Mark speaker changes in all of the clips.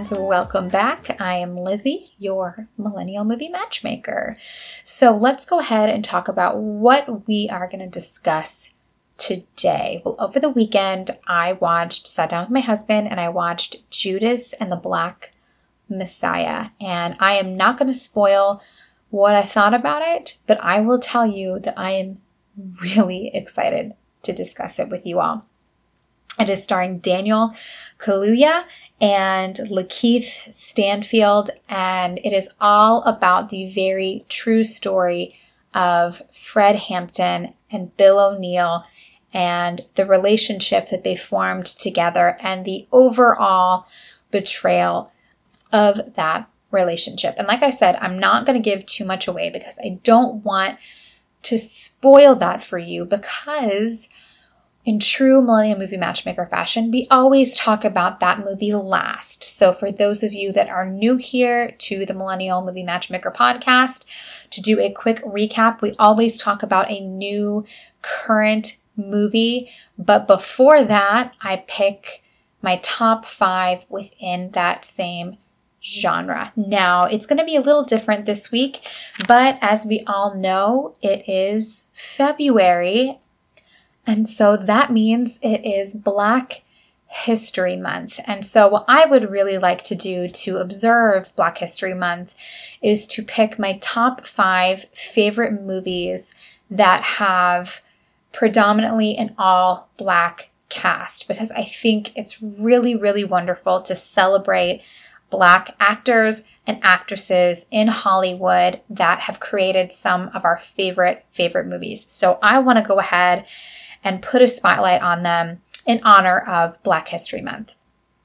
Speaker 1: and welcome back. I am Lizzie, your Millennial Movie Matchmaker. So let's go ahead and talk about what we are going to discuss today. Well, over the weekend, I sat down with my husband and I watched Judas and the Black Messiah. And I am not going to spoil what I thought about it, but I will tell you that I am really excited to discuss it with you all. It is starring Daniel Kaluuya and Lakeith Stanfield, and it is all about the very true story of Fred Hampton and Bill O'Neill and the relationship that they formed together and the overall betrayal of that relationship. And like I said, I'm not going to give too much away because I don't want to spoil that for you, because in true Millennial Movie Matchmaker fashion, we always talk about that movie last. So for those of you that are new here to the Millennial Movie Matchmaker podcast, to do a quick recap, we always talk about a new current movie. But before that, I pick my top 5 within that same genre. Now, it's going to be a little different this week, but as we all know, it is February. And so that means it is Black History Month. And so what I would really like to do to observe Black History Month is to pick my top 5 favorite movies that have predominantly an all Black cast, because I think it's really, really wonderful to celebrate Black actors and actresses in Hollywood that have created some of our favorite movies. So I want to go ahead and put a spotlight on them in honor of Black History Month.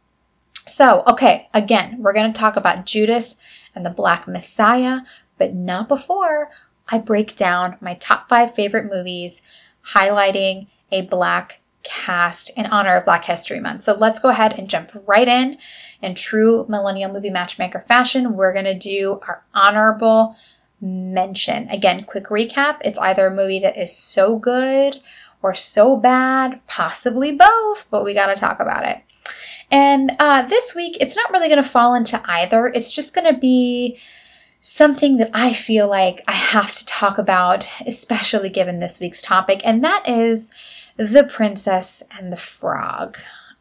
Speaker 1: So, okay, again, we're going to talk about Judas and the Black Messiah, but not before I break down my top 5 favorite movies highlighting a Black cast in honor of Black History Month. So let's go ahead and jump right in. In true Millennial Movie Matchmaker fashion, we're going to do our honorable mention. Again, quick recap. It's either a movie that is so good or so bad, possibly both, but we got to talk about it. And this week, it's not really going to fall into either. It's just going to be something that I feel like I have to talk about, especially given this week's topic, and that is The Princess and the Frog.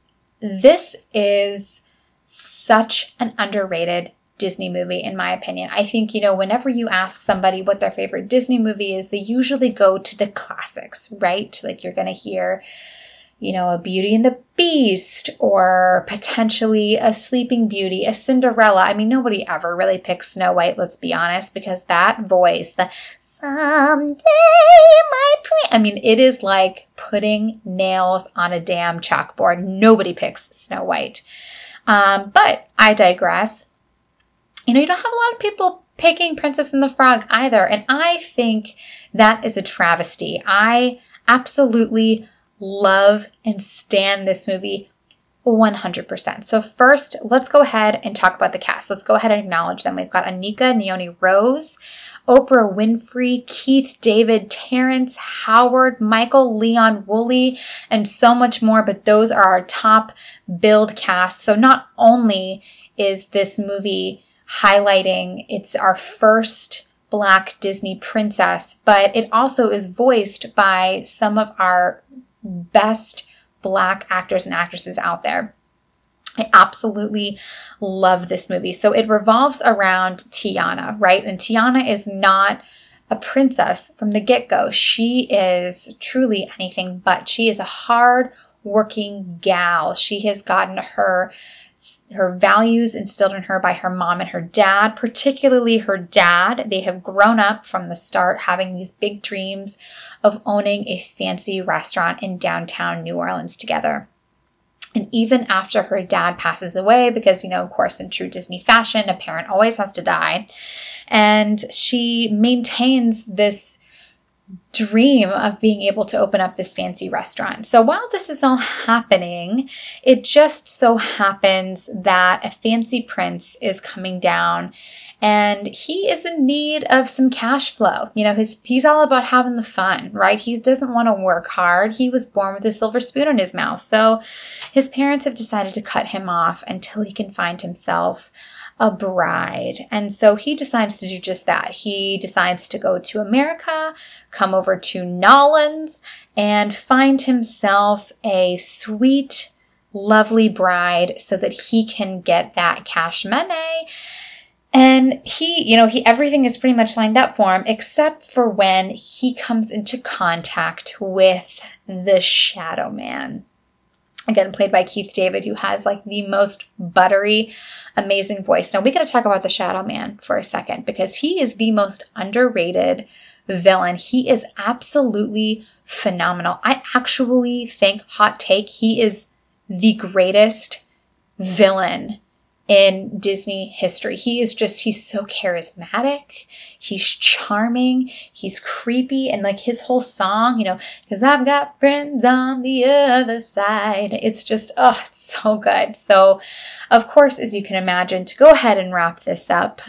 Speaker 1: This is such an underrated Disney movie, in my opinion. I think, whenever you ask somebody what their favorite Disney movie is, they usually go to the classics, right? Like you're going to hear, a Beauty and the Beast, or potentially a Sleeping Beauty, a Cinderella. I mean, nobody ever really picks Snow White, let's be honest, because that voice, the someday my prince, I mean, it is like putting nails on a damn chalkboard. Nobody picks Snow White. But I digress. You don't have a lot of people picking Princess and the Frog either. And I think that is a travesty. I absolutely love and stand this movie 100%. So first, let's go ahead and talk about the cast. Let's go ahead and acknowledge them. We've got Anika Noni Rose, Oprah Winfrey, Keith David, Terrence Howard, Michael Leon Woolley, and so much more. But those are our top billed cast. So not only is this movie highlighting it's our first Black Disney princess, but it also is voiced by some of our best Black actors and actresses out there. I absolutely love this movie. So it revolves around Tiana, right? And Tiana is not a princess from the get-go. She is truly anything but. She is a hard-working gal. She has gotten her values instilled in her by her mom and her dad, particularly her dad. They have grown up from the start having these big dreams of owning a fancy restaurant in downtown New Orleans together. And even after her dad passes away, because, of course, in true Disney fashion, a parent always has to die, and she maintains this dream of being able to open up this fancy restaurant. So while this is all happening, it just so happens that a fancy prince is coming down and he is in need of some cash flow. He's all about having the fun, right? He doesn't want to work hard. He was born with a silver spoon in his mouth. So his parents have decided to cut him off until he can find himself a bride. And so he decides to do just that. He decides to go to America, come over to Nolans, and find himself a sweet, lovely bride so that he can get that cash money. And he everything is pretty much lined up for him, except for when he comes into contact with the Shadow Man. Again, played by Keith David, who has like the most buttery, amazing voice. Now, we got to talk about the Shadow Man for a second because he is the most underrated villain. He is absolutely phenomenal. I actually think, hot take, he is the greatest villain in Disney history. He's so charismatic. He's charming. He's creepy. And like his whole song, because I've got friends on the other side. It's just, it's so good. So, of course, as you can imagine, to go ahead and wrap this up,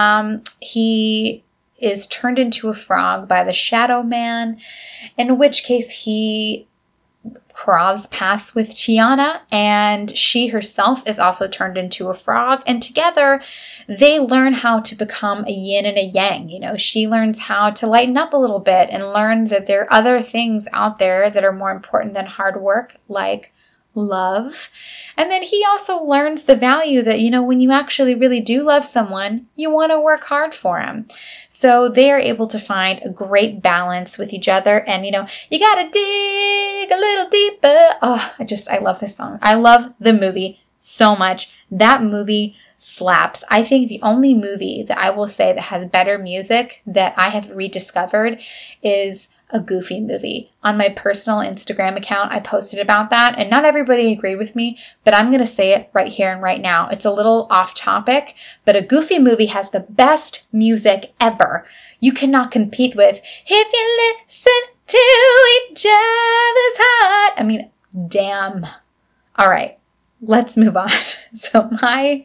Speaker 1: he is turned into a frog by the Shadow Man, in which case he cross paths with Tiana, and she herself is also turned into a frog, and together they learn how to become a yin and a yang. She learns how to lighten up a little bit and learns that there are other things out there that are more important than hard work, like love. And then he also learns the value that, when you actually really do love someone, you want to work hard for them. So they are able to find a great balance with each other. And, you got to dig a little deeper. I love this song. I love the movie so much. That movie slaps. I think the only movie that I will say that has better music that I have rediscovered is a Goofy movie. On my personal Instagram account, I posted about that, and not everybody agreed with me, but I'm going to say it right here and right now. It's a little off topic, but a Goofy movie has the best music ever. You cannot compete with If You Listen to Each Other's Heart. I mean, damn. All right, let's move on. So my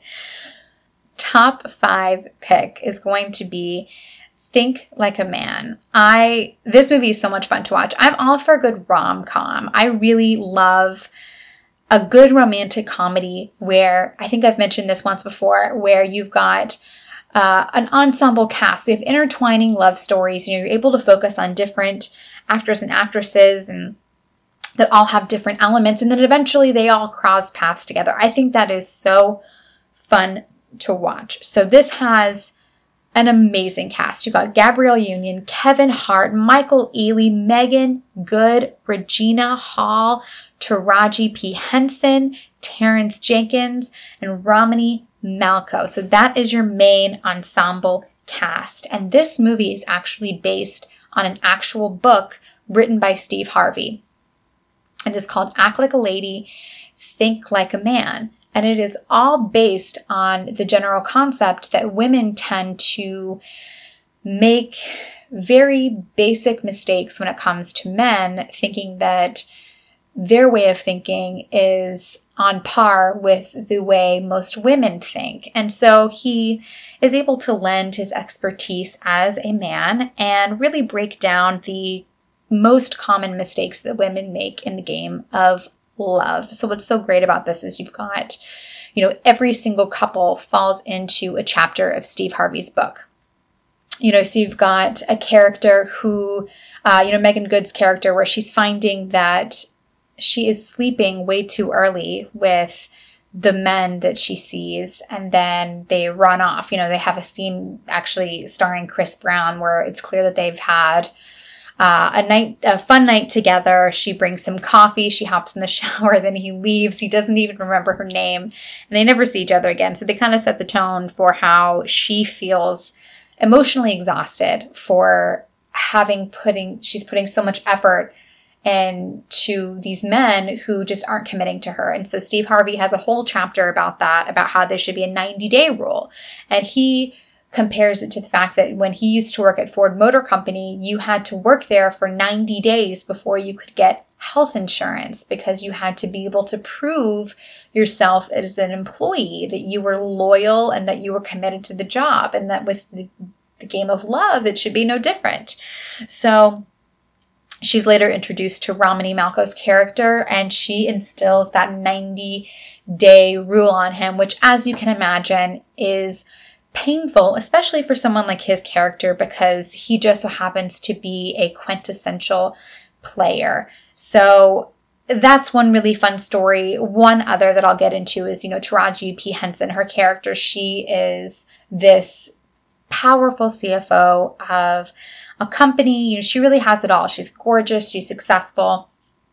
Speaker 1: top 5 pick is going to be Think Like a Man. This movie is so much fun to watch. I'm all for a good rom-com. I really love a good romantic comedy where, I think I've mentioned this once before, where you've got an ensemble cast. So you have intertwining love stories. You're able to focus on different actors and actresses and that all have different elements, and then eventually they all cross paths together. I think that is so fun to watch. So this has an amazing cast. You've got Gabrielle Union, Kevin Hart, Michael Ealy, Megan Good, Regina Hall, Taraji P. Henson, Terrence Jenkins, and Romany Malco. So that is your main ensemble cast. And this movie is actually based on an actual book written by Steve Harvey. It is called Act Like a Lady, Think Like a Man. And it is all based on the general concept that women tend to make very basic mistakes when it comes to men, thinking that their way of thinking is on par with the way most women think. And so he is able to lend his expertise as a man and really break down the most common mistakes that women make in the game of love. So what's so great about this is you've got, every single couple falls into a chapter of Steve Harvey's book. So you've got a character who, Megan Good's character, where she's finding that she is sleeping way too early with the men that she sees, and then they run off. They have a scene actually starring Chris Brown where it's clear that they've had a fun night together. She brings him coffee. She hops in the shower. Then he leaves. He doesn't even remember her name. And they never see each other again. So they kind of set the tone for how she feels emotionally exhausted for she's putting so much effort into these men who just aren't committing to her. And so Steve Harvey has a whole chapter about that, about how there should be a 90-day rule. And he compares it to the fact that when he used to work at Ford Motor Company, you had to work there for 90 days before you could get health insurance, because you had to be able to prove yourself as an employee, that you were loyal and that you were committed to the job, and that with the game of love, it should be no different. So she's later introduced to Romany Malco's character, and she instills that 90-day rule on him, which, as you can imagine, is painful, especially for someone like his character, because he just so happens to be a quintessential player. So that's one really fun story. One other that I'll get into is, Taraji P. Henson, her character. She is this powerful CFO of a company. She really has it all. She's gorgeous. She's successful.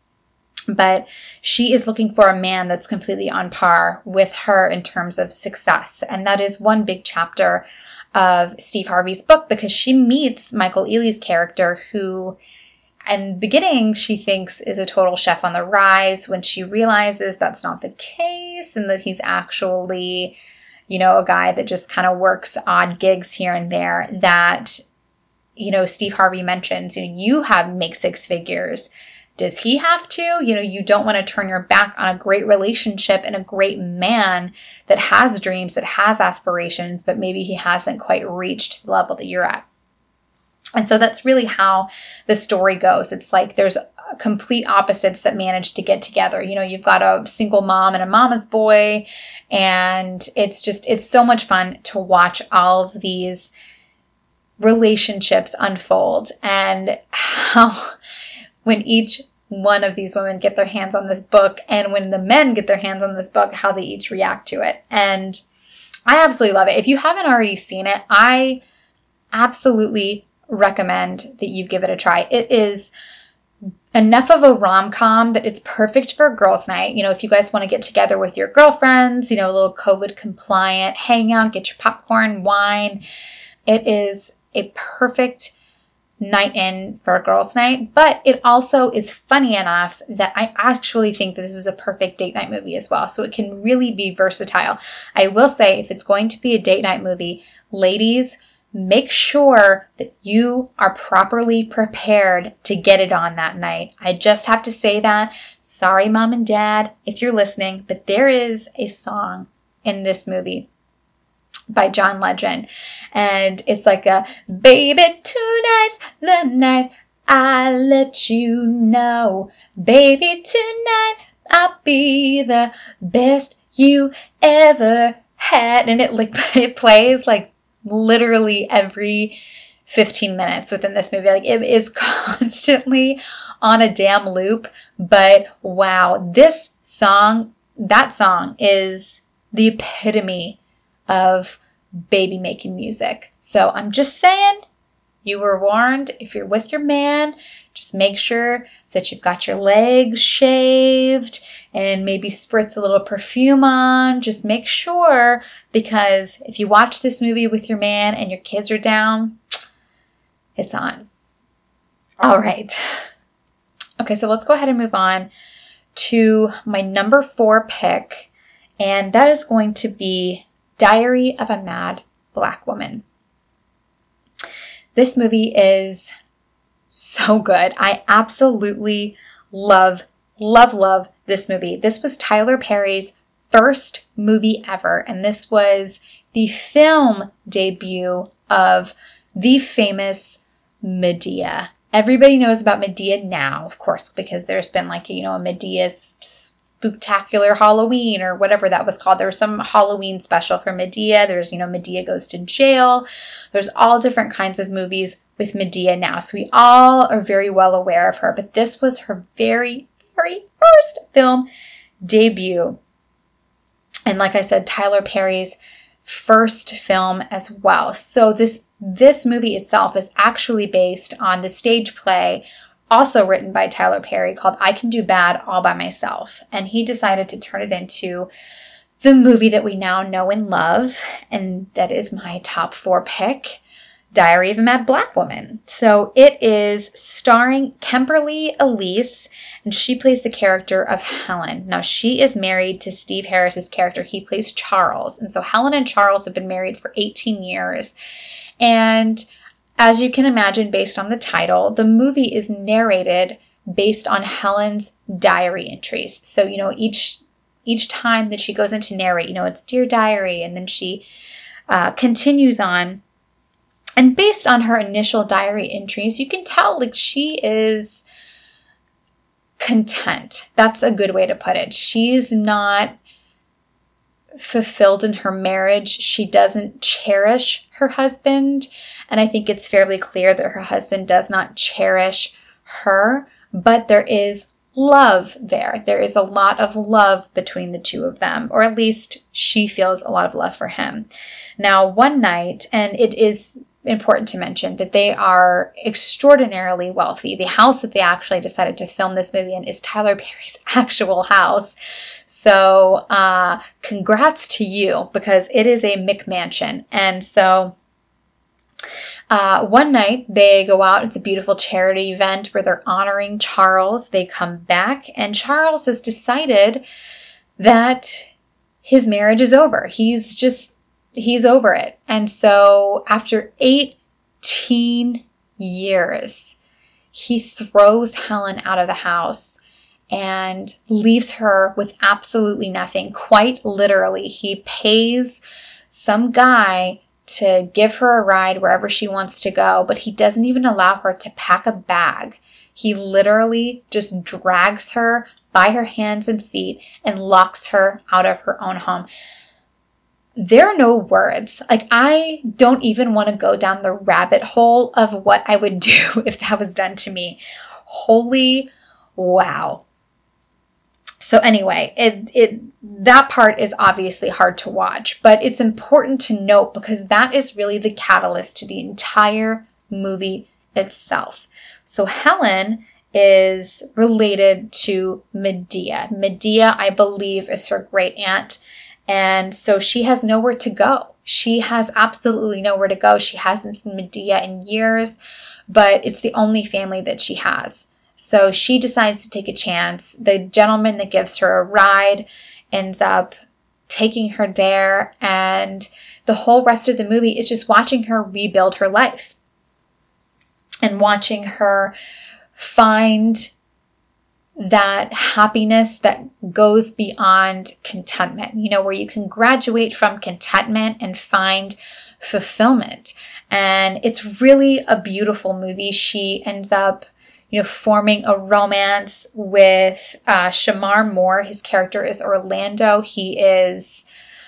Speaker 1: But she is looking for a man that's completely on par with her in terms of success. And that is one big chapter of Steve Harvey's book, because she meets Michael Ealy's character, who in the beginning she thinks is a total chef on the rise, when she realizes that's not the case and that he's actually, a guy that just kind of works odd gigs here and there. That, Steve Harvey mentions, you make 6 figures. Does he have to? You don't want to turn your back on a great relationship and a great man that has dreams, that has aspirations, but maybe he hasn't quite reached the level that you're at. And so that's really how the story goes. It's like there's complete opposites that manage to get together. You've got a single mom and a mama's boy, and it's so much fun to watch all of these relationships unfold, and how when each one of these women get their hands on this book, and when the men get their hands on this book, how they each react to it. And I absolutely love it. If you haven't already seen it, I absolutely recommend that you give it a try. It is enough of a rom-com that it's perfect for a girls' night. If you guys want to get together with your girlfriends, a little COVID compliant hangout, get your popcorn, wine. It is a perfect night in for a girls' night, but it also is funny enough that I actually think that this is a perfect date night movie as well. So it can really be versatile. I will say, if it's going to be a date night movie, ladies, make sure that you are properly prepared to get it on that night. I just have to say that. Sorry, mom and dad, if you're listening, but there is a song in this movie by John Legend, and it's like a baby, tonight's the night I let you know, baby, tonight I'll be the best you ever had. And it plays like literally every 15 minutes within this movie. Like, it is constantly on a damn loop. But wow, that song is the epitome of baby making music. So I'm just saying, you were warned. If you're with your man, just make sure that you've got your legs shaved and maybe spritz a little perfume on. Just make sure, because if you watch this movie with your man and your kids are down, it's on. All right. Okay, so let's go ahead and move on to my number 4 pick, and that is going to be Diary of a Mad Black Woman. This movie is so good. I absolutely love this movie. This was Tyler Perry's first movie ever, and this was the film debut of the famous Madea. Everybody knows about Madea now, of course, because there's been a Madea Spooktacular Halloween or whatever that was called. There was some Halloween special for Madea. There's, Madea Goes to Jail. There's all different kinds of movies with Madea now. So we all are very well aware of her. But this was her very, very first film debut. And like I said, Tyler Perry's first film as well. So this movie itself is actually based on the stage play also written by Tyler Perry called I Can Do Bad All by Myself. And he decided to turn it into the movie that we now know and love. And that is my top 4 pick, Diary of a Mad Black Woman. So it is starring Kimberly Elise, and she plays the character of Helen. Now, she is married to Steve Harris's character. He plays Charles. And so Helen and Charles have been married for 18 years. And as you can imagine, based on the title, the movie is narrated based on Helen's diary entries. So, each time that she goes in to narrate, it's Dear Diary, and then she continues on. And based on her initial diary entries, you can tell she is content. That's a good way to put it. She's not fulfilled in her marriage. She doesn't cherish her husband. And I think it's fairly clear that her husband does not cherish her, but there is love there. There is a lot of love between the two of them, or at least she feels a lot of love for him. Now, one night, and it is important to mention that they are extraordinarily wealthy. The house that they actually decided to film this movie in is Tyler Perry's actual house. So congrats to you, because it is a McMansion. And so one night they go out. It's a beautiful charity event where they're honoring Charles. They come back, and Charles has decided that his marriage is over. He's over it. And so after 18 years, he throws Helen out of the house and leaves her with absolutely nothing. Quite literally, he pays some guy to give her a ride wherever she wants to go, but he doesn't even allow her to pack a bag. He literally just drags her by her hands and feet and locks her out of her own home. There are no words. I don't even want to go down the rabbit hole of what I would do if that was done to me. Holy wow. So anyway, that part is obviously hard to watch, but it's important to note because that is really the catalyst to the entire movie itself. So Helen is related to Medea. Medea, I believe, is her great aunt. And so she has nowhere to go. She has absolutely nowhere to go. She hasn't seen Medea in years, but it's the only family that she has. So she decides to take a chance. The gentleman that gives her a ride ends up taking her there, and the whole rest of the movie is just watching her rebuild her life and watching her find that happiness that goes beyond contentment, where you can graduate from contentment and find fulfillment. And it's really a beautiful movie. She ends up, forming a romance with Shamar Moore. His character is Orlando. He is,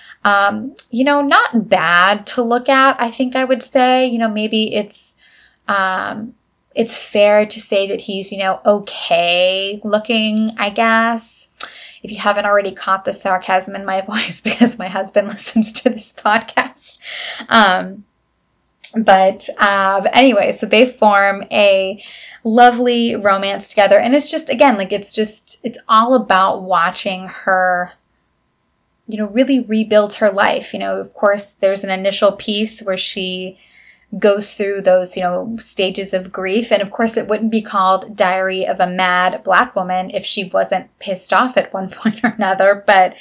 Speaker 1: not bad to look at, I think I would say. Maybe it's fair to say that he's, okay looking, I guess. If you haven't already caught the sarcasm in my voice, because my husband listens to this podcast. But anyway, so they form a lovely romance together. And it's just, again, it's all about watching her, really rebuild her life. Of course, there's an initial piece where she goes through those, stages of grief. And of course, it wouldn't be called Diary of a Mad Black Woman if she wasn't pissed off at one point or another. But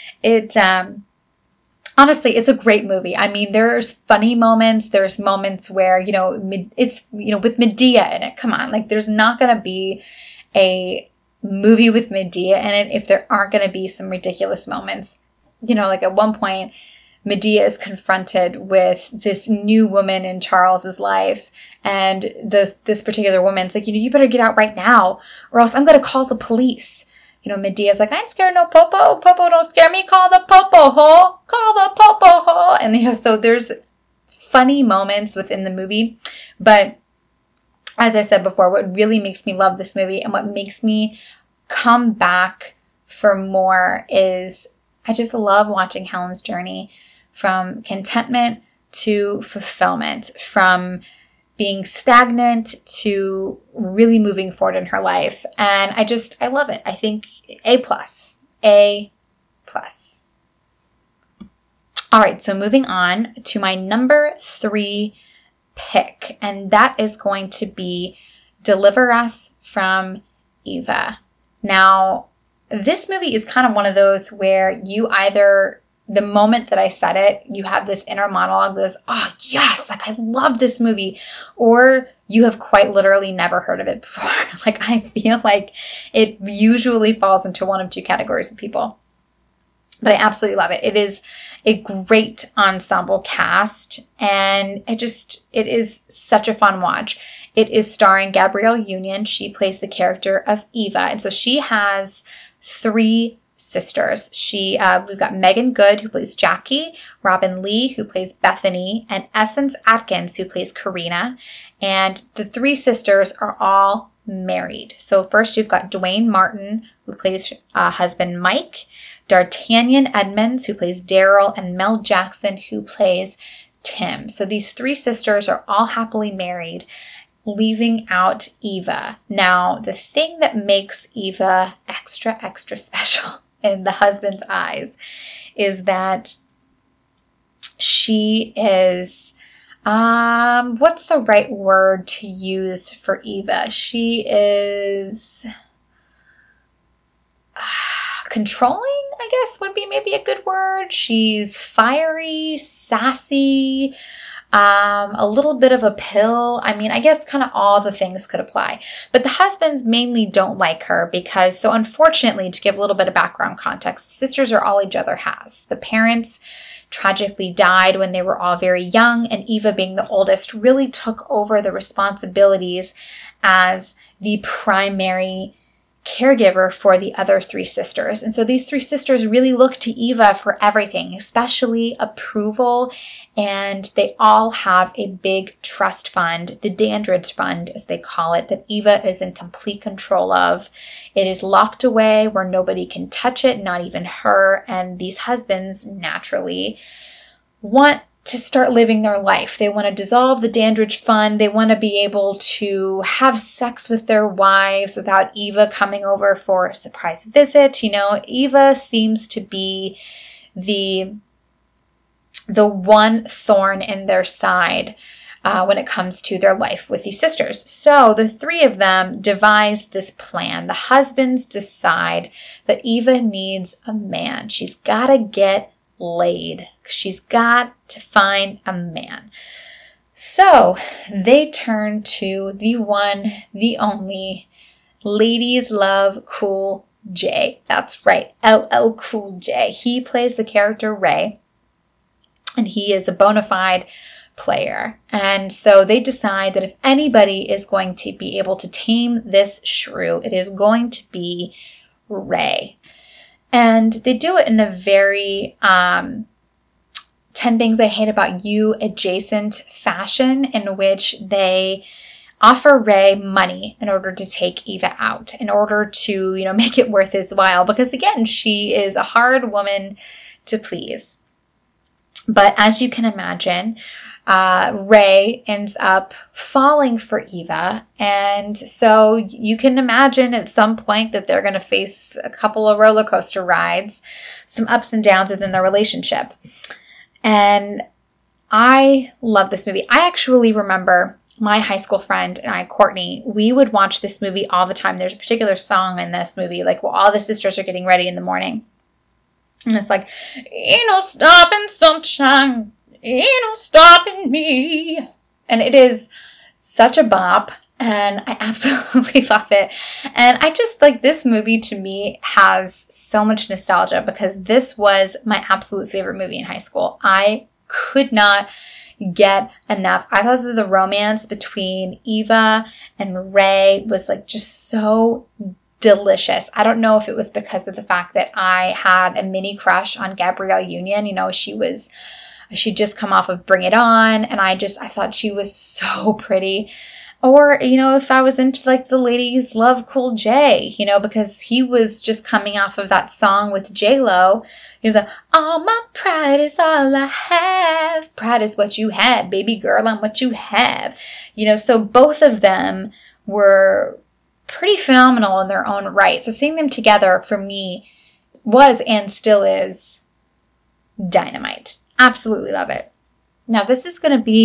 Speaker 1: honestly, it's a great movie. I mean, there's funny moments. There's moments where, it's, with Medea in it. Come on, there's not going to be a movie with Medea in it if there aren't going to be some ridiculous moments. At one point, Medea is confronted with this new woman in Charles's life, and this particular woman's like, you better get out right now, or else I'm going to call the police. Medea's like, I ain't scared no popo. Popo don't scare me. Call the popo ho. Call the popo ho. And so there's funny moments within the movie, but as I said before, what really makes me love this movie and what makes me come back for more is I just love watching Helen's journey from contentment to fulfillment, from being stagnant to really moving forward in her life. And I love it. I think A+. All right, so moving on to my number 3 pick, and that is going to be Deliver Us from Eva. Now, this movie is kind of one of those where you either, the moment that I said it, you have this inner monologue that is, oh yes, like I love this movie, or you have quite literally never heard of it before. Like I feel like it usually falls into one of two categories of people. But I absolutely love it. It is a great ensemble cast, and it is such a fun watch. It is starring Gabrielle Union. She plays the character of Eva, and so she has 3 sisters. We've got Megan Good, who plays Jackie, Robin Lee, who plays Bethany, and Essence Atkins, who plays Karina. And the 3 sisters are all married. So first you've got Dwayne Martin, who plays husband Mike, D'Artagnan Edmonds, who plays Daryl, and Mel Jackson, who plays Tim. So these 3 sisters are all happily married, leaving out Eva. Now, the thing that makes Eva extra, extra special in the husband's eyes is that she is, what's the right word to use for Eva? She is controlling, I guess, would be maybe a good word. She's fiery, sassy, a little bit of a pill. I mean, I guess kind of all the things could apply. But the husbands mainly don't like her because, so unfortunately, to give a little bit of background context, sisters are all each other has. The parents tragically died when they were all very young, and Eva, being the oldest, really took over the responsibilities as the primary caregiver for the other 3 sisters. And so these 3 sisters really look to Eva for everything, especially approval. And they all have a big trust fund, the Dandridge Fund, as they call it, that Eva is in complete control of. It is locked away where nobody can touch it, not even her. And these husbands naturally want to start living their life. They want to dissolve the Dandridge Fund. They want to be able to have sex with their wives without Eva coming over for a surprise visit. You know, Eva seems to be the one thorn in their side when it comes to their life with these sisters. So the 3 of them devise this plan. The husbands decide that Eva needs a man. She's got to get laid. She's got to find a man. So they turn to the one, the only, ladies love Cool J. That's right, LL Cool J. He plays the character Ray, and he is a bona fide player. And so they decide that if anybody is going to be able to tame this shrew, it is going to be Ray. And they do it in a very 10 Things I Hate About You adjacent fashion, in which they offer Ray money in order to take Eva out, in order to, make it worth his while. Because again, she is a hard woman to please. But as you can imagine, Ray ends up falling for Eva. And so you can imagine at some point that they're going to face a couple of roller coaster rides, some ups and downs within their relationship. And I love this movie. I actually remember my high school friend and I, Courtney, we would watch this movie all the time. There's a particular song in this movie, like while all the sisters are getting ready in the morning. And it's like, ain't no stopping sunshine, ain't no stopping me. And it is such a bop, and I absolutely love it. And I just like, this movie to me has so much nostalgia because this was my absolute favorite movie in high school. I could not get enough. I thought that the romance between Eva and Ray was like just so delicious. I don't know if it was because of the fact that I had a mini crush on Gabrielle Union. She'd just come off of Bring It On, and I thought she was so pretty. Or, if I was into like the ladies love Cool J, because he was just coming off of that song with J-Lo, all my pride is all I have. Pride is what you had, baby girl, I'm what you have. So both of them were pretty phenomenal in their own right. So seeing them together for me was and still is dynamite. Absolutely love it. Now this is going to be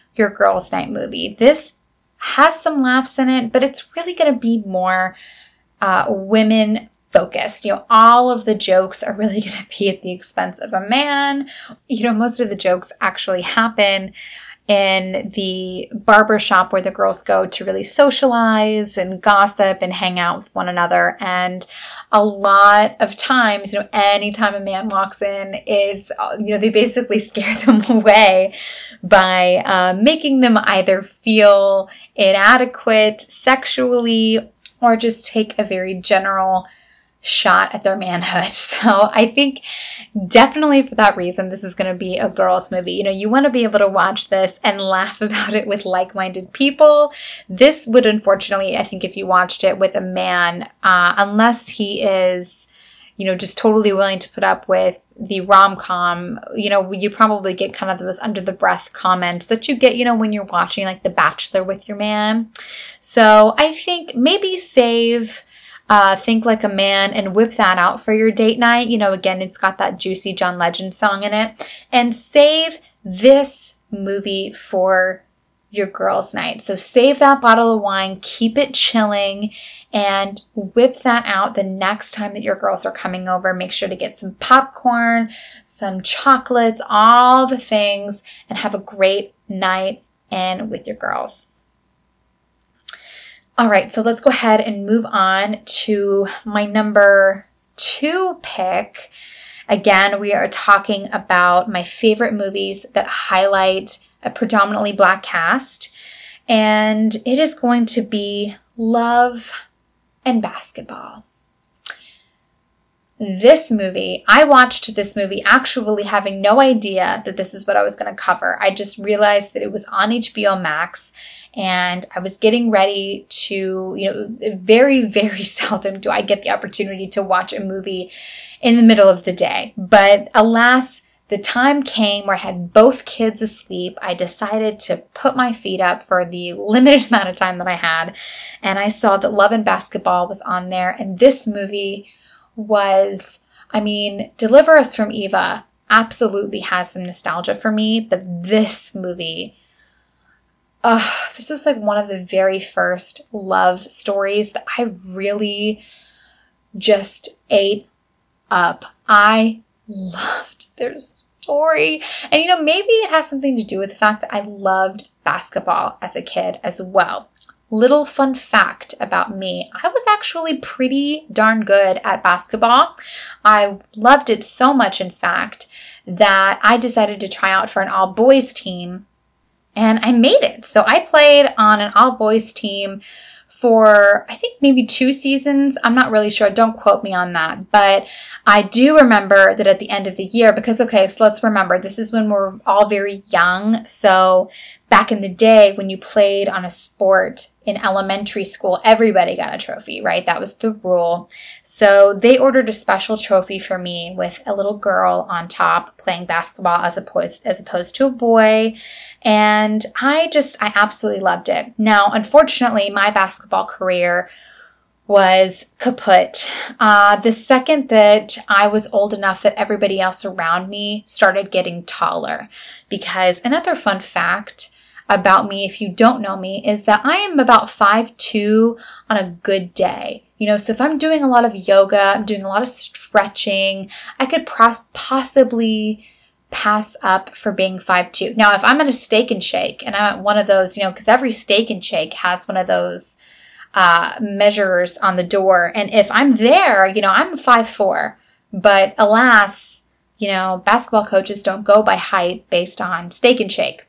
Speaker 1: your girls' night movie. This has some laughs in it, but it's really going to be more women focused. All of the jokes are really going to be at the expense of a man. Most of the jokes actually happen in the barber shop where the girls go to really socialize and gossip and hang out with one another. And a lot of times, anytime a man walks in is, they basically scare them away by making them either feel inadequate sexually or just take a very general shot at their manhood. So I think definitely for that reason, this is going to be a girls' movie. You want to be able to watch this and laugh about it with like-minded people. This would, unfortunately, I think if you watched it with a man, unless he is, just totally willing to put up with the rom-com, you probably get kind of those under the breath comments that you get, when you're watching like The Bachelor with your man. So I think maybe save Think Like a Man and whip that out for your date night. Again, it's got that juicy John Legend song in it. And save this movie for your girls' night. So save that bottle of wine, keep it chilling, and whip that out the next time that your girls are coming over. Make sure to get some popcorn, some chocolates, all the things, and have a great night in with your girls. All right, so let's go ahead and move on to my number 2 pick. Again, we are talking about my favorite movies that highlight a predominantly Black cast, and it is going to be Love and Basketball. This movie, I watched this movie actually having no idea that this is what I was going to cover. I just realized that it was on HBO Max, and I was getting ready to, very, very seldom do I get the opportunity to watch a movie in the middle of the day. But alas, the time came where I had both kids asleep. I decided to put my feet up for the limited amount of time that I had, and I saw that Love and Basketball was on there, and this movie was, Deliver Us from Eva absolutely has some nostalgia for me, but this movie, this was like one of the very first love stories that I really just ate up. I loved their story. And maybe it has something to do with the fact that I loved basketball as a kid as well. Little fun fact about me, I was actually pretty darn good at basketball. I loved it so much, in fact, that I decided to try out for an all-boys team, and I made it. So I played on an all-boys team for, I think, maybe 2 seasons. I'm not really sure. Don't quote me on that. But I do remember that at the end of the year, because, okay, so let's remember, this is when we're all very young. So back in the day, when you played on a sport in elementary school, everybody got a trophy, right? That was the rule. So they ordered a special trophy for me with a little girl on top playing basketball as opposed to a boy. And I absolutely loved it. Now, unfortunately, my basketball career was kaput. The second that I was old enough that everybody else around me started getting taller. Because another fun fact about me, if you don't know me, is that I am about 5'2" on a good day. So if I'm doing a lot of yoga, I'm doing a lot of stretching, I could possibly pass up for being 5'2". Now, if I'm at a Steak and Shake, and I'm at one of those, because every Steak and Shake has one of those measures on the door, and if I'm there, I'm 5'4". But alas, basketball coaches don't go by height based on Steak and Shake.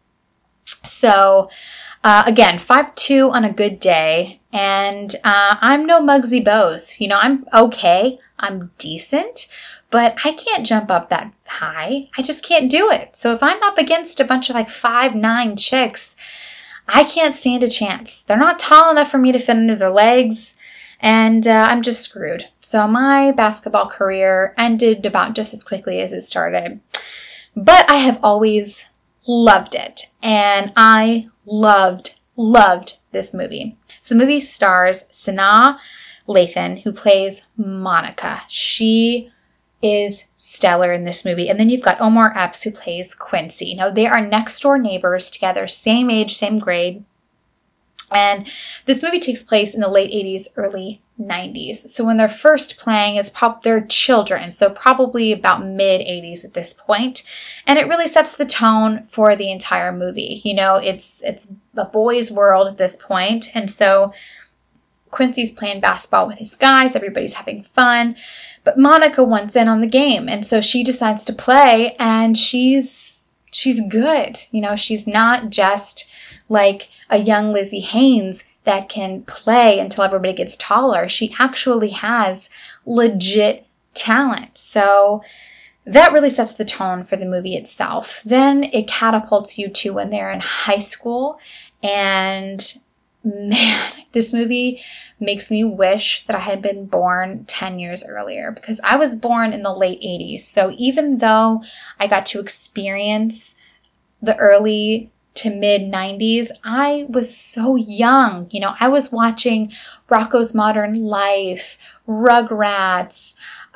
Speaker 1: So, again, 5'2" on a good day, and I'm no Muggsy Bogues. I'm okay, I'm decent, but I can't jump up that high. I just can't do it. So if I'm up against a bunch of 5'9" chicks, I can't stand a chance. They're not tall enough for me to fit under their legs, and I'm just screwed. So my basketball career ended about just as quickly as it started. But I have always loved it, and I loved this movie. So the movie stars Sanaa Lathan, who plays Monica. She is stellar in this movie. And then you've got Omar Epps, who plays Quincy. Now, they are next door neighbors together, same age, same grade. And this movie takes place in the late 80s, early 90s. So when they're first playing, they're children, so probably about mid 80s at this point. And it really sets the tone for the entire movie. It's a boys' world at this point. And so Quincy's playing basketball with his guys. Everybody's having fun. But Monica wants in on the game. And so she decides to play, and she's good. She's not just like a young Lizzie Haynes that can play until everybody gets taller. She actually has legit talent. So that really sets the tone for the movie itself. Then it catapults you to when they're in high school. And man, this movie makes me wish that I had been born 10 years earlier, because I was born in the late 80s. So even though I got to experience the early to mid 90s, I was so young. I was watching Rocko's Modern Life, Rugrats,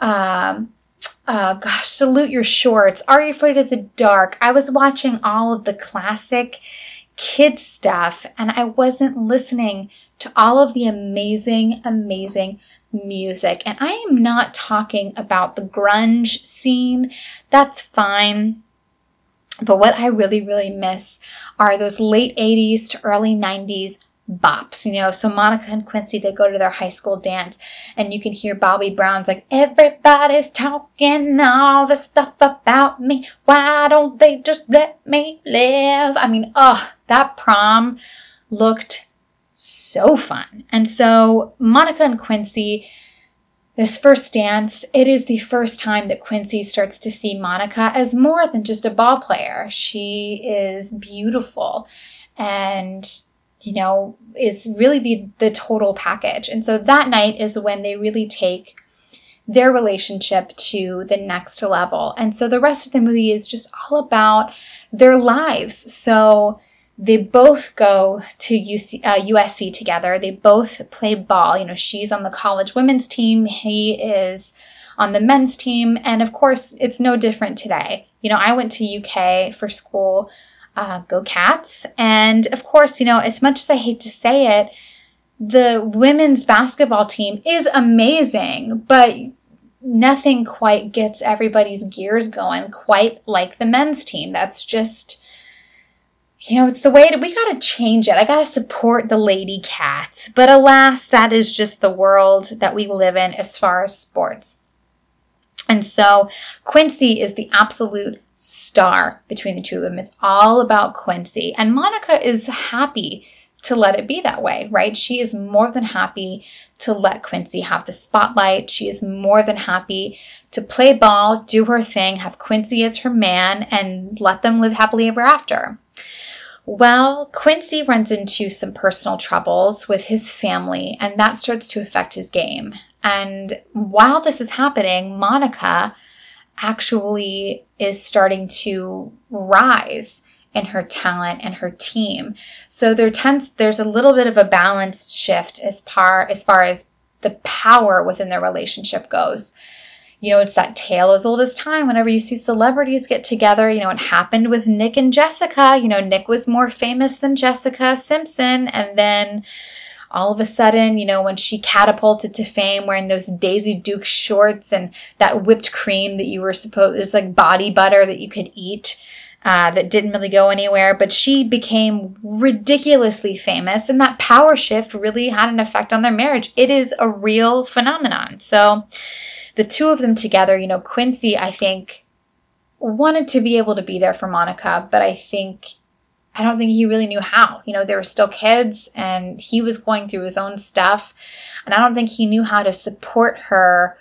Speaker 1: Salute Your Shorts, Are You Afraid of the Dark? I was watching all of the classic kid stuff, and I wasn't listening to all of the amazing, amazing music. And I am not talking about the grunge scene. That's fine. But what I really, really miss are those late 80s to early 90s bops. So Monica and Quincy, they go to their high school dance, and you can hear Bobby Brown's like, everybody's talking all the stuff about me. Why don't they just let me live? That prom looked so fun. And so Monica and Quincy, this first dance, it is the first time that Quincy starts to see Monica as more than just a ball player. She is beautiful and, is really the total package. And so that night is when they really take their relationship to the next level. And so the rest of the movie is just all about their lives. So they both go to USC together. They both play ball. She's on the college women's team. He is on the men's team. And of course, it's no different today. I went to UK for school. Go Cats. And of course, as much as I hate to say it, the women's basketball team is amazing, but nothing quite gets everybody's gears going quite like the men's team. That's just, it's the way we got to change it. I got to support the Lady Cats. But alas, that is just the world that we live in as far as sports. And so Quincy is the absolute star between the two of them. It's all about Quincy. And Monica is happy to let it be that way, right? She is more than happy to let Quincy have the spotlight. She is more than happy to play ball, do her thing, have Quincy as her man, and let them live happily ever after. Well, Quincy runs into some personal troubles with his family, and that starts to affect his game. And while this is happening, Monica actually is starting to rise in her talent and her team. So there's a little bit of a balanced shift as far as the power within their relationship goes. It's that tale as old as time. Whenever you see celebrities get together, it happened with Nick and Jessica. Nick was more famous than Jessica Simpson. And then all of a sudden, when she catapulted to fame wearing those Daisy Duke shorts and that whipped cream that you were it's like body butter that you could eat, that didn't really go anywhere, but she became ridiculously famous, and that power shift really had an effect on their marriage. It is a real phenomenon. So the two of them together, Quincy, I think, wanted to be able to be there for Monica, but I don't think he really knew how. They were still kids, and he was going through his own stuff, and I don't think he knew how to support her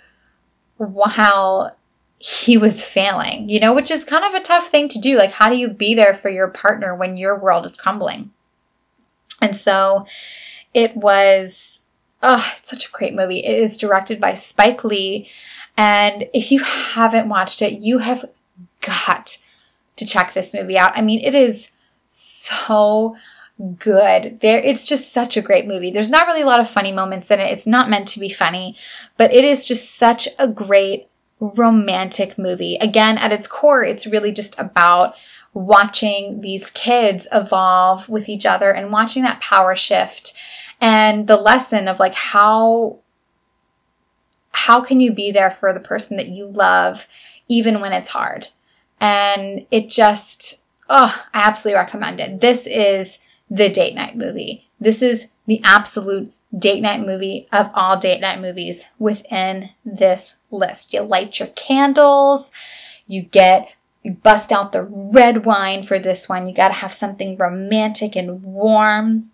Speaker 1: while he was failing, which is kind of a tough thing to do. Like, how do you be there for your partner when your world is crumbling? And so it was, it's such a great movie. It is directed by Spike Lee. And if you haven't watched it, you have got to check this movie out. It is so good. It's just such a great movie. There's not really a lot of funny moments in it. It's not meant to be funny, but it is just such a great romantic movie. Again, at its core, it's really just about watching these kids evolve with each other and watching that power shift and the lesson of like how can you be there for the person that you love even when it's hard. And it just, I absolutely recommend it. This is the date night movie. This is the absolute date night movie of all date night movies within this list. You light your candles, you bust out the red wine for this one. You got to have something romantic and warm.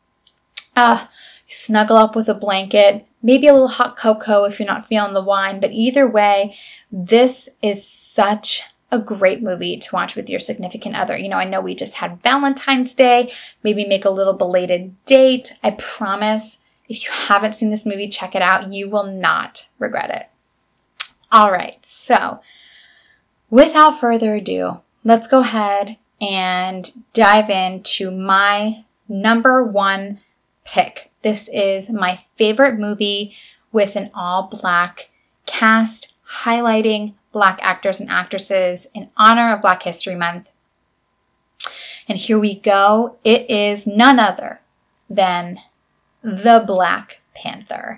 Speaker 1: Snuggle up with a blanket, maybe a little hot cocoa if you're not feeling the wine. But either way, this is such a great movie to watch with your significant other. I know we just had Valentine's Day. Maybe make a little belated date. I promise, if you haven't seen this movie, check it out. You will not regret it. All right, so without further ado, let's go ahead and dive into my number one pick. This is my favorite movie with an all-Black cast, highlighting Black actors and actresses in honor of Black History Month. And here we go. It is none other than The Black Panther.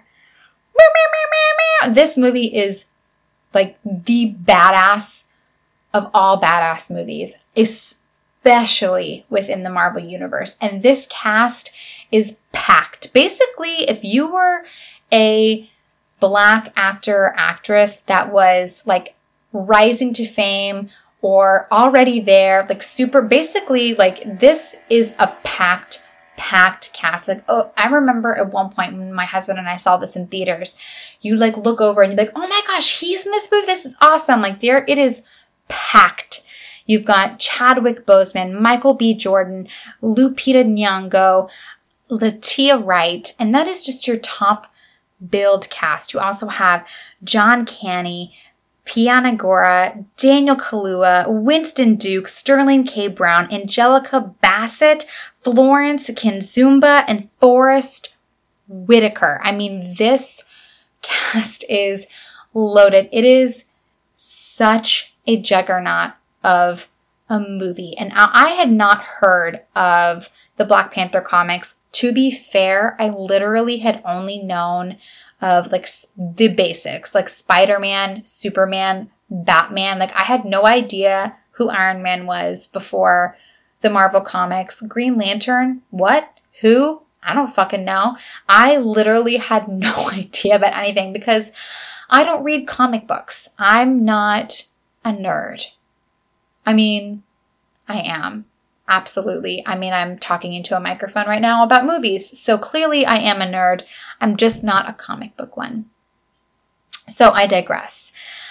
Speaker 1: This movie is like the badass of all badass movies, especially within the Marvel Universe. And this cast is packed. Basically, if you were a Black actor or actress that was like rising to fame or already there, like super, basically like this is a packed cast. Like, I remember at one point when my husband and I saw this in theaters, you like look over and you're like, oh my gosh, he's in this movie. This is awesome. Like there it is packed. You've got Chadwick Boseman, Michael B. Jordan, Lupita Nyong'o, Letitia Wright, and that is just your top billed cast. You also have John Candy, Piana Gora, Daniel Kaluuya, Winston Duke, Sterling K. Brown, Angelica Bassett, Florence Kinzumba, and Forrest Whitaker. I mean, this cast is loaded. It is such a juggernaut of a movie. And I had not heard of the Black Panther comics. To be fair, I literally had only known of like the basics, like Spider-Man, Superman, Batman. Like I had no idea who Iron Man was before the Marvel comics. Green Lantern, what? Who? I don't fucking know. I literally had no idea about anything because I don't read comic books. I'm not a nerd. I mean, I am. Absolutely. I mean, I'm talking into a microphone right now about movies. So clearly I am a nerd. I'm just not a comic book one. So I digress.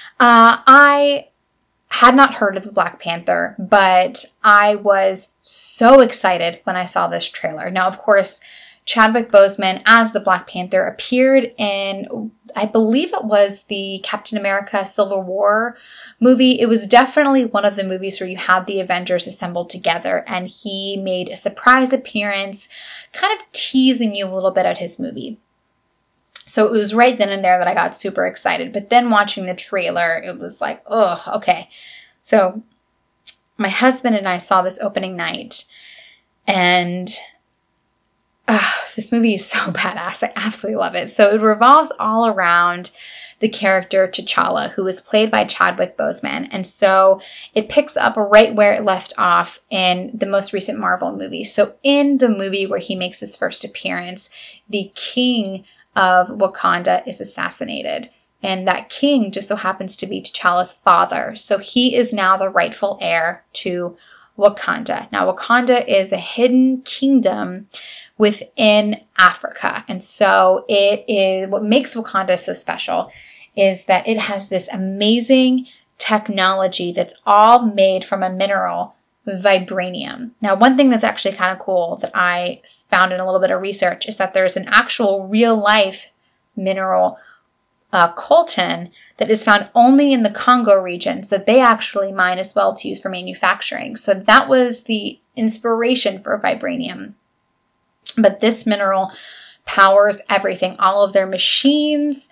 Speaker 1: I had not heard of the Black Panther, but I was so excited when I saw this trailer. Now, of course, Chadwick Boseman as the Black Panther appeared in, I believe it was the Captain America Civil War movie. It was definitely one of the movies where you had the Avengers assembled together, and he made a surprise appearance, kind of teasing you a little bit at his movie. So it was right then and there that I got super excited. But then watching the trailer, it was like, oh, okay. So my husband and I saw this opening night, and this movie is so badass. I absolutely love it. So it revolves all around the character T'Challa, who is played by Chadwick Boseman. And so it picks up right where it left off in the most recent Marvel movie. So in the movie where he makes his first appearance, the king of Wakanda is assassinated. And that king just so happens to be T'Challa's father. So he is now the rightful heir to Wakanda. Now, Wakanda is a hidden kingdom within Africa. And so it is, what makes Wakanda so special is that it has this amazing technology that's all made from a mineral, vibranium. Now, one thing that's actually kind of cool that I found in a little bit of research is that there's an actual real life mineral, coltan, that is found only in the Congo regions that they actually mine as well to use for manufacturing. So that was the inspiration for vibranium. But this mineral powers everything, all of their machines,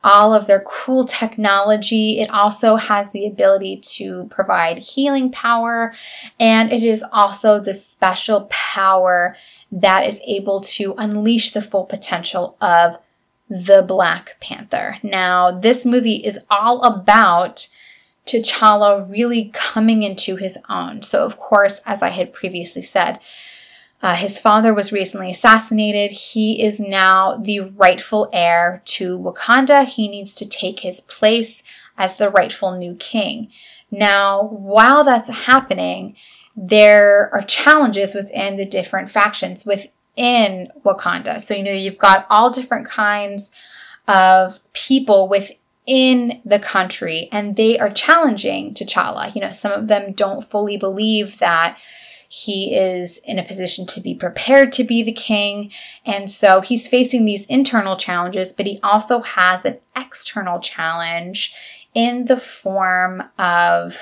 Speaker 1: all of their cool technology. It also has the ability to provide healing power, and it is also the special power that is able to unleash the full potential of the Black Panther. Now, this movie is all about T'Challa really coming into his own. So, of course, as I had previously said, his father was recently assassinated. He is now the rightful heir to Wakanda. He needs to take his place as the rightful new king. Now, while that's happening, there are challenges within the different factions within Wakanda. So, you've got all different kinds of people within the country, and they are challenging T'Challa. Some of them don't fully believe that he is in a position to be prepared to be the king. And so he's facing these internal challenges, but he also has an external challenge in the form of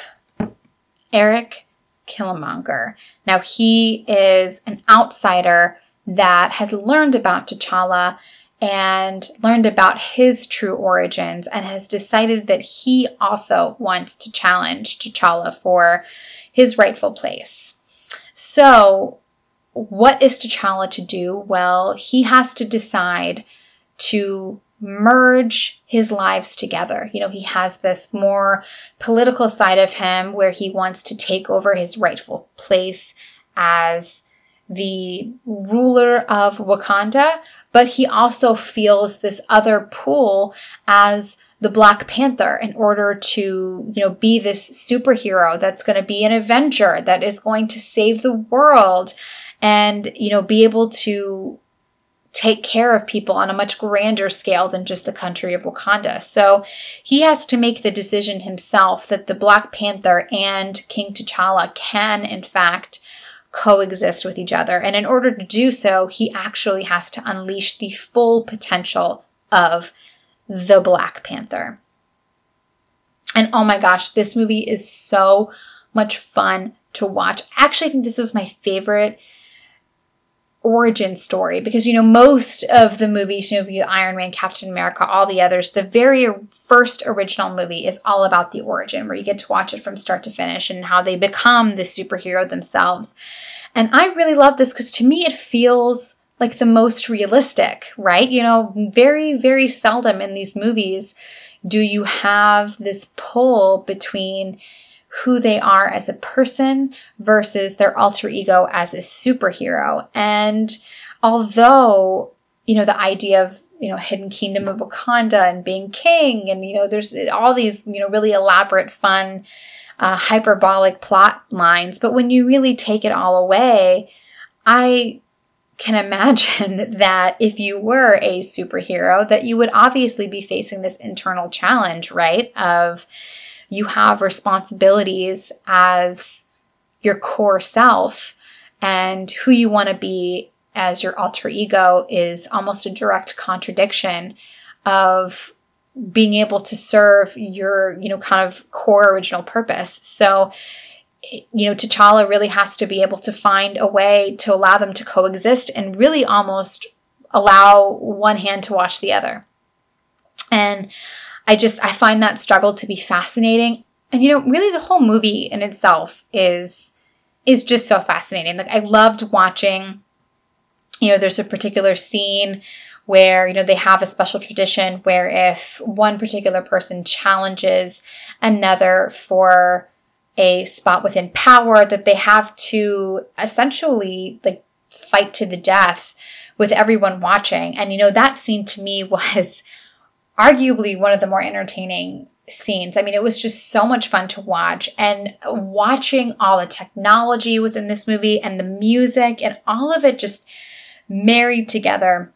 Speaker 1: Eric Killmonger. Now, he is an outsider that has learned about T'Challa and learned about his true origins and has decided that he also wants to challenge T'Challa for his rightful place. So, what is T'Challa to do? Well, he has to decide to merge his lives together. He has this more political side of him where he wants to take over his rightful place as the ruler of Wakanda, but he also feels this other pull as the Black Panther in order to, be this superhero that's going to be an Avenger, that is going to save the world and, be able to take care of people on a much grander scale than just the country of Wakanda. So he has to make the decision himself that the Black Panther and King T'Challa can, in fact, coexist with each other. And in order to do so, he actually has to unleash the full potential of the Black Panther. And oh my gosh, this movie is so much fun to watch. Actually, I think this was my favorite origin story because, most of the movies, Iron Man, Captain America, all the others, the very first original movie is all about the origin where you get to watch it from start to finish and how they become the superhero themselves. And I really love this because to me, it feels like the most realistic, right? Very, very seldom in these movies do you have this pull between who they are as a person versus their alter ego as a superhero. And although, the idea of, Hidden Kingdom of Wakanda and being king and, there's all these, really elaborate, fun, hyperbolic plot lines. But when you really take it all away, I can imagine that if you were a superhero, that you would obviously be facing this internal challenge, right? Of you have responsibilities as your core self, and who you want to be as your alter ego is almost a direct contradiction of being able to serve your, kind of core original purpose. So, T'Challa really has to be able to find a way to allow them to coexist and really almost allow one hand to wash the other. And I find that struggle to be fascinating. And, really the whole movie in itself is just so fascinating. Like I loved watching, there's a particular scene where, they have a special tradition where if one particular person challenges another for a spot within power, that they have to essentially like fight to the death with everyone watching. And, that scene to me was arguably one of the more entertaining scenes. I mean, it was just so much fun to watch, and watching all the technology within this movie and the music and all of it just married together.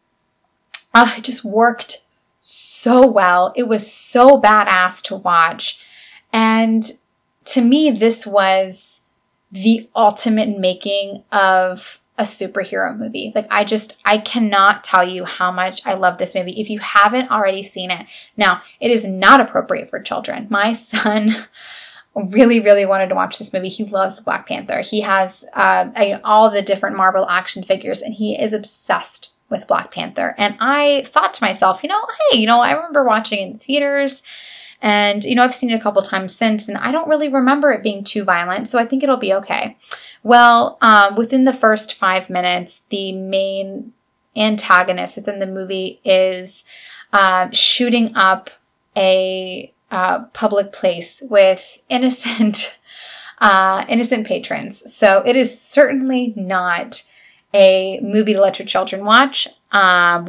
Speaker 1: It just worked so well. It was so badass to watch. And to me, this was the ultimate making of a superhero movie. Like I cannot tell you how much I love this movie. If you haven't already seen it, now it is not appropriate for children. My son really, really wanted to watch this movie. He loves Black Panther. He has all the different Marvel action figures and he is obsessed with Black Panther. And I thought to myself, hey, I remember watching it in the theaters, and, I've seen it a couple times since, and I don't really remember it being too violent, so I think it'll be okay. Well, within the first 5 minutes, the main antagonist within the movie is shooting up a public place with innocent patrons. So it is certainly not a movie to let your children watch. That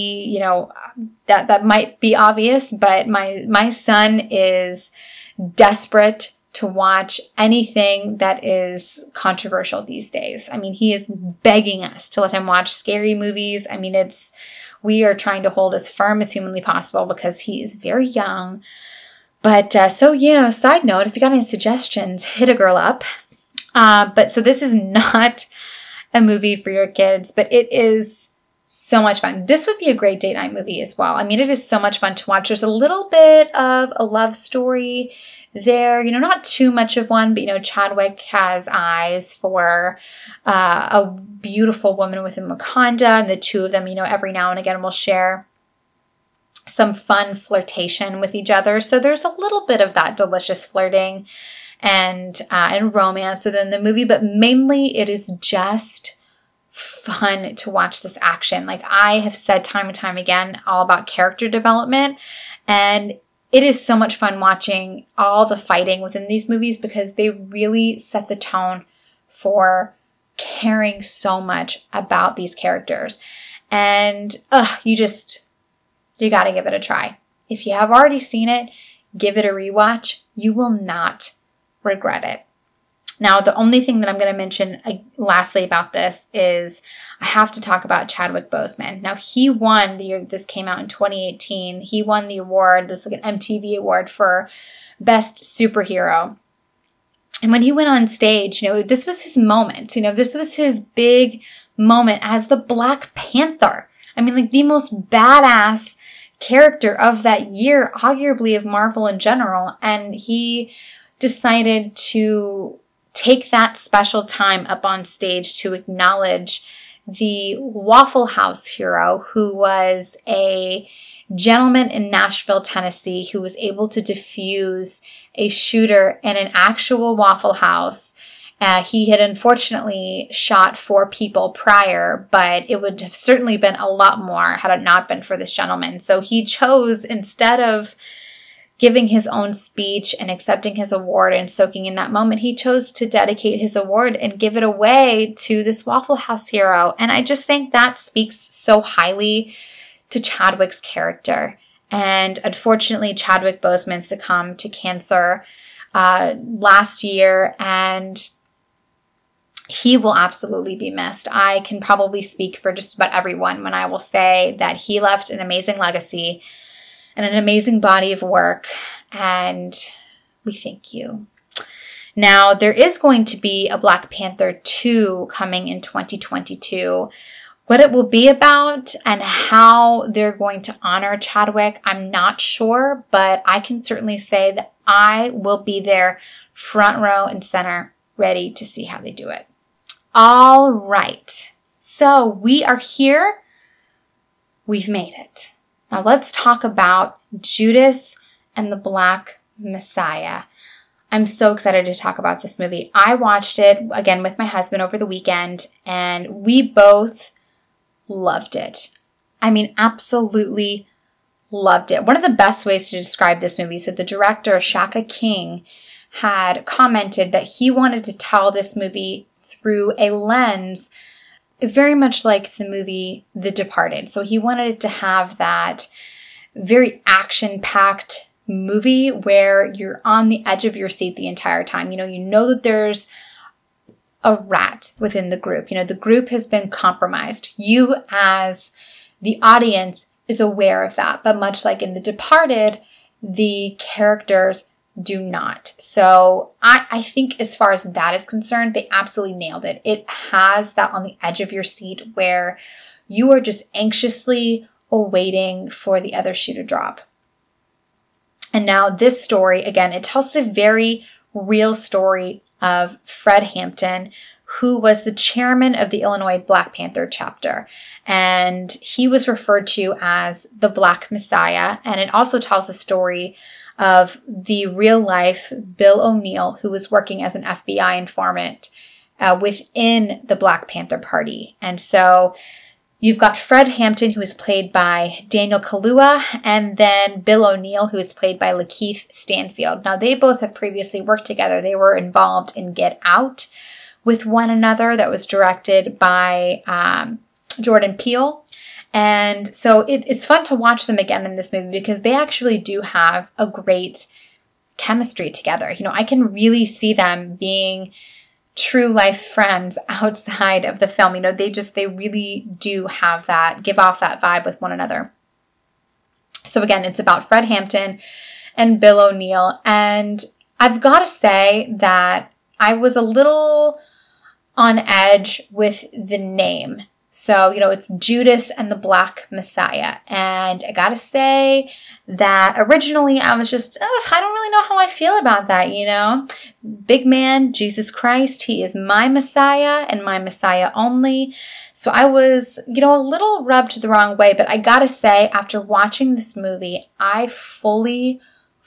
Speaker 1: might be obvious, but my son is desperate to watch anything that is controversial these days. I mean, he is begging us to let him watch scary movies. I mean, we are trying to hold as firm as humanly possible because he is very young. But side note, if you got any suggestions, hit a girl up. So this is not a movie for your kids, but it is so much fun. This would be a great date night movie as well. I mean, it is so much fun to watch. There's a little bit of a love story there, not too much of one, but, Chadwick has eyes for a beautiful woman within Wakanda, and the two of them, every now and again will share some fun flirtation with each other. So there's a little bit of that delicious flirting and romance within the movie, but mainly it is just fun to watch this action. Like I have said time and time again, all about character development, and it is so much fun watching all the fighting within these movies because they really set the tone for caring so much about these characters. And you got to give it a try. If you have already seen it, give it a rewatch. You will not regret it. Now, the only thing that I'm going to mention lastly about this is I have to talk about Chadwick Boseman. Now, he won the year that this came out in 2018. He won the award, this like an MTV award for Best Superhero. And when he went on stage, this was his moment. This was his big moment as the Black Panther. I mean, like the most badass character of that year, arguably of Marvel in general. And he decided to take that special time up on stage to acknowledge the Waffle House hero, who was a gentleman in Nashville, Tennessee, who was able to defuse a shooter in an actual Waffle House. He had unfortunately shot 4 people prior, but it would have certainly been a lot more had it not been for this gentleman. So he chose, instead of giving his own speech and accepting his award and soaking in that moment, he chose to dedicate his award and give it away to this Waffle House hero. And I just think that speaks so highly to Chadwick's character. And unfortunately, Chadwick Boseman succumbed to cancer last year, and he will absolutely be missed. I can probably speak for just about everyone when I will say that he left an amazing legacy and an amazing body of work, and we thank you. Now, there is going to be a Black Panther 2 coming in 2022. What it will be about and how they're going to honor Chadwick, I'm not sure, but I can certainly say that I will be there front row and center, ready to see how they do it. All right, so we are here. We've made it. Now let's talk about Judas and the Black Messiah. I'm so excited to talk about this movie. I watched it again with my husband over the weekend, and we both loved it. I mean, absolutely loved it. One of the best ways to describe this movie, so the director, Shaka King, had commented that he wanted to tell this movie through a lens very much like the movie The Departed. So he wanted it to have that very action-packed movie where you're on the edge of your seat the entire time. You know that there's a rat within the group. The group has been compromised. You as the audience is aware of that. But much like in The Departed, the characters do not. So I think as far as that is concerned, they absolutely nailed it. It has that on the edge of your seat where you are just anxiously awaiting for the other shoe to drop. And now this story, again, it tells the very real story of Fred Hampton, who was the chairman of the Illinois Black Panther chapter. And he was referred to as the Black Messiah. And it also tells a story of the real life Bill O'Neal, who was working as an FBI informant within the Black Panther Party. And so you've got Fred Hampton, who is played by Daniel Kaluuya, and then Bill O'Neal, who is played by Lakeith Stanfield. Now, they both have previously worked together. They were involved in Get Out with one another, that was directed by Jordan Peele. And so it's fun to watch them again in this movie because they actually do have a great chemistry together. You know, I can really see them being true life friends outside of the film. You know, they really do have that, give off that vibe with one another. So again, it's about Fred Hampton and Bill O'Neal. And I've got to say that I was a little on edge with the name. So, you know, it's Judas and the Black Messiah. And I got to say that originally I was just, I don't really know how I feel about that, you know. Big man, Jesus Christ, he is my Messiah and my Messiah only. So I was, you know, a little rubbed the wrong way. But I got to say, after watching this movie, I fully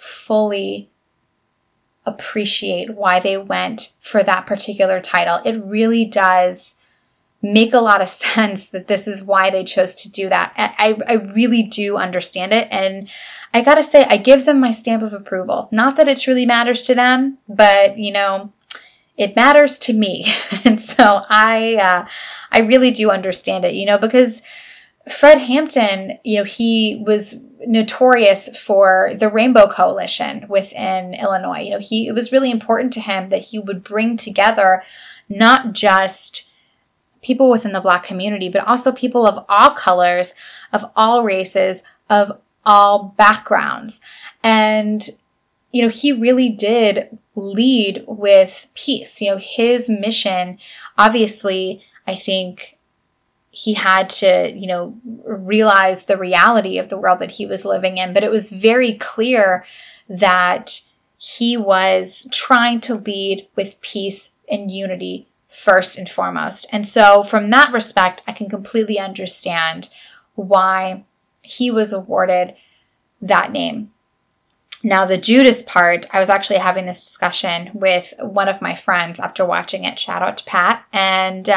Speaker 1: appreciate why they went for that particular title. It really does make a lot of sense that this is why they chose to do that. I really do understand it. And I gotta say, I give them my stamp of approval. Not that it truly matters to them, but, you know, it matters to me. And so I really do understand it, you know, because Fred Hampton, you know, he was notorious for the Rainbow Coalition within Illinois. You know, it was really important to him that he would bring together not just people within the Black community, but also people of all colors, of all races, of all backgrounds. And, you know, he really did lead with peace. You know, his mission, obviously, I think he had to, you know, realize the reality of the world that he was living in. But it was very clear that he was trying to lead with peace and unity first and foremost. And so from that respect, I can completely understand why he was awarded that name. Now, the Judas part, I was actually having this discussion with one of my friends after watching it. Shout out to Pat. And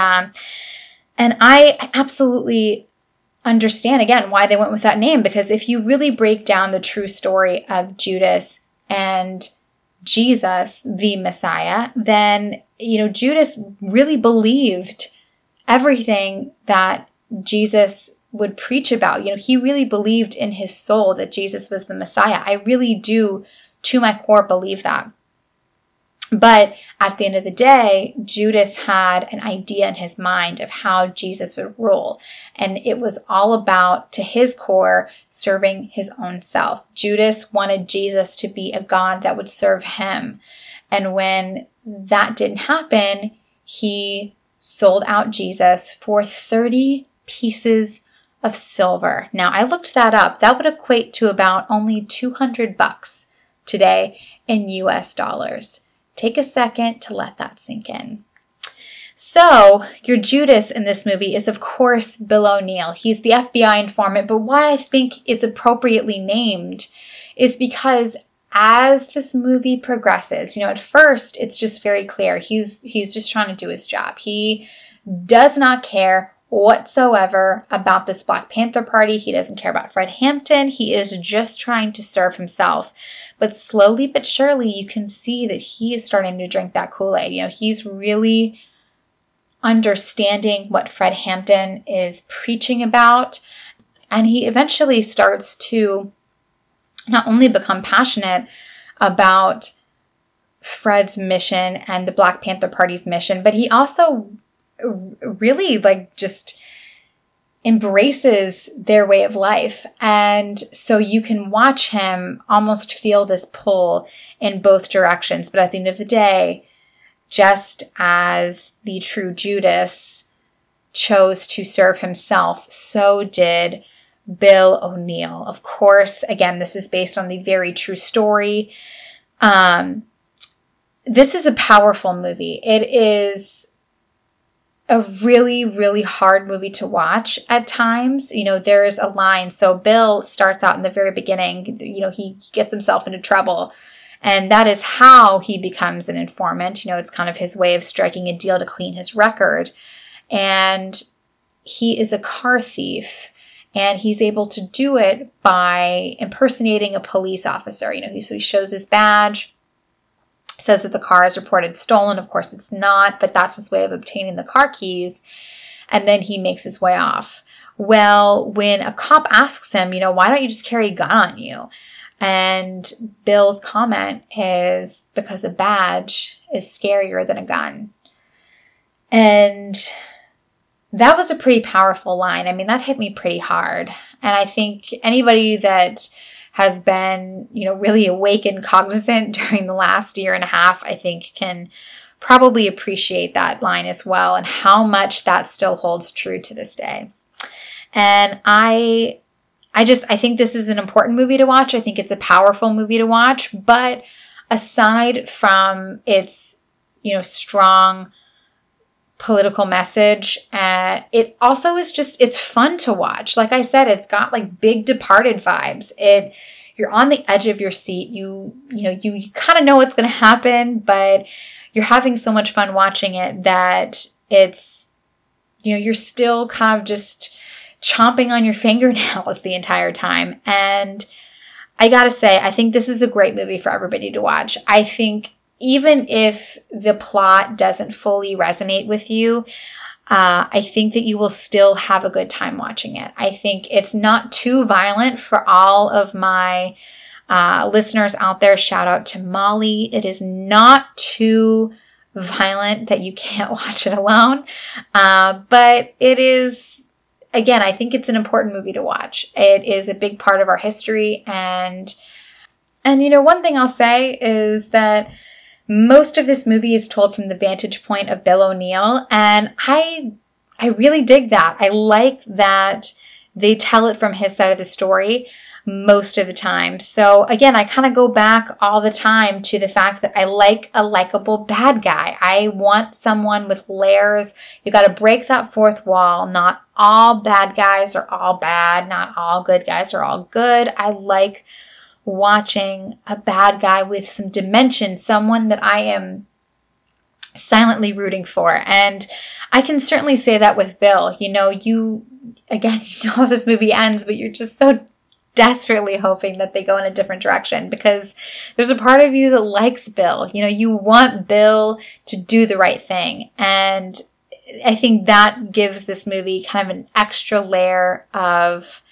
Speaker 1: I absolutely understand, again, why they went with that name. Because if you really break down the true story of Judas and Jesus, the Messiah, then, you know, Judas really believed everything that Jesus would preach about. You know, he really believed in his soul that Jesus was the Messiah. I really do, to my core, believe that. But at the end of the day, Judas had an idea in his mind of how Jesus would rule. And it was all about, to his core, serving his own self. Judas wanted Jesus to be a God that would serve him. And when that didn't happen, he sold out Jesus for 30 pieces of silver. Now, I looked that up. That would equate to about only $200 today in US dollars. Take a second to let that sink in. So, your Judas in this movie is, of course, Bill O'Neal. He's the FBI informant, but why I think it's appropriately named is because as this movie progresses, you know, at first, it's just very clear. He's just trying to do his job. He does not care whatsoever about this Black Panther Party. He doesn't care about Fred Hampton. He is just trying to serve himself. But slowly but surely, you can see that he is starting to drink that Kool-Aid. You know, he's really understanding what Fred Hampton is preaching about. And he eventually starts to not only become passionate about Fred's mission and the Black Panther Party's mission, but he also really just embraces their way of life. And so you can watch him almost feel this pull in both directions. But at the end of the day, just as the true Judas chose to serve himself, so did Bill O'Neal. Of course, again, this is based on the very true story. This is a powerful movie. It is a really, really hard movie to watch at times. You know, there's a line. So Bill starts out in the very beginning, you know, he gets himself into trouble. And that is how he becomes an informant. You know, it's kind of his way of striking a deal to clean his record. And he is a car thief. And he's able to do it by impersonating a police officer. You know, so he shows his badge, says that the car is reported stolen. Of course, it's not, but that's his way of obtaining the car keys. And then he makes his way off. Well, when a cop asks him, you know, why don't you just carry a gun on you? And Bill's comment is, because a badge is scarier than a gun. And that was a pretty powerful line. I mean, that hit me pretty hard. And I think anybody that has been, you know, really awake and cognizant during the last year and a half, I think can probably appreciate that line as well, and how much that still holds true to this day. And I think this is an important movie to watch. I think it's a powerful movie to watch. But aside from its, you know, strong political message, it also is just, it's fun to watch. Like I said, it's got like big Departed vibes. You're on the edge of your seat. You kind of know what's going to happen, but you're having so much fun watching it that it's, you know, you're still kind of just chomping on your fingernails the entire time. And I gotta say, I think this is a great movie for everybody to watch. I think even if the plot doesn't fully resonate with you, I think that you will still have a good time watching it. I think it's not too violent for all of my listeners out there. Shout out to Molly. It is not too violent that you can't watch it alone. But it is, again, I think it's an important movie to watch. It is a big part of our history. And you know, one thing I'll say is that most of this movie is told from the vantage point of Bill O'Neill, and I really dig that. I like that they tell it from his side of the story most of the time. So again, I kind of go back all the time to the fact that I like a likable bad guy. I want someone with layers. You got to break that fourth wall. Not all bad guys are all bad. Not all good guys are all good. I like watching a bad guy with some dimension, someone that I am silently rooting for. And I can certainly say that with Bill. You know, you know how this movie ends, but you're just so desperately hoping that they go in a different direction, because there's a part of you that likes Bill. You know, you want Bill to do the right thing. And I think that gives this movie kind of an extra layer of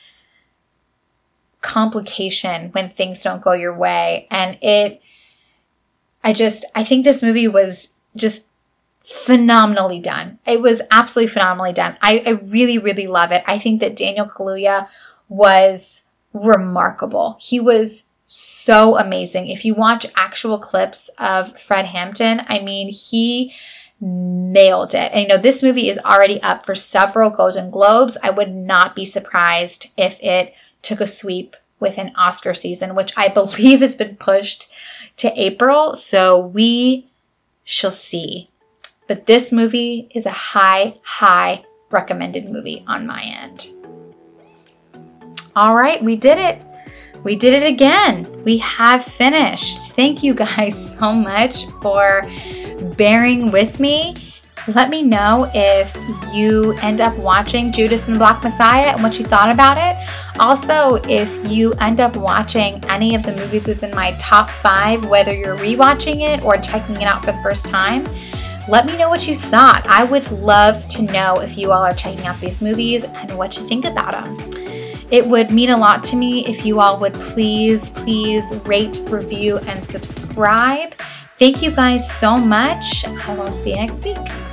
Speaker 1: complication when things don't go your way. And I think this movie was just phenomenally done. It was absolutely phenomenally done. I really, really love it. I think that Daniel Kaluuya was remarkable. He was so amazing. If you watch actual clips of Fred Hampton, I mean, he nailed it. And you know, this movie is already up for several Golden Globes. I would not be surprised if it took a sweep with an Oscar season, which I believe has been pushed to April. So we shall see. But this movie is a high recommended movie on my end. All right, we did it. We did it again. We have finished. Thank you guys so much for bearing with me. Let me know if you end up watching Judas and the Black Messiah and what you thought about it. Also, if you end up watching any of the movies within my top 5, whether you're rewatching it or checking it out for the first time, let me know what you thought. I would love to know if you all are checking out these movies and what you think about them. It would mean a lot to me if you all would please rate, review, and subscribe. Thank you guys so much. I will see you next week.